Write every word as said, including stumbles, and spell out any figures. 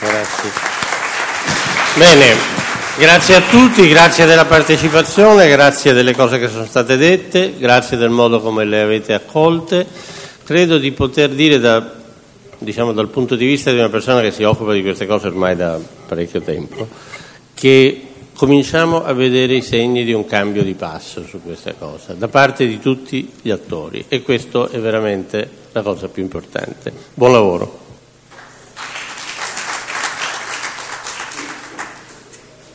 Grazie. Bene, grazie a tutti, grazie della partecipazione, grazie delle cose che sono state dette, grazie del modo come le avete accolte. Credo di poter dire, da, diciamo, dal punto di vista di una persona che si occupa di queste cose ormai da parecchio tempo, che cominciamo a vedere i segni di un cambio di passo su questa cosa da parte di tutti gli attori, e questo è veramente la cosa più importante. Buon lavoro.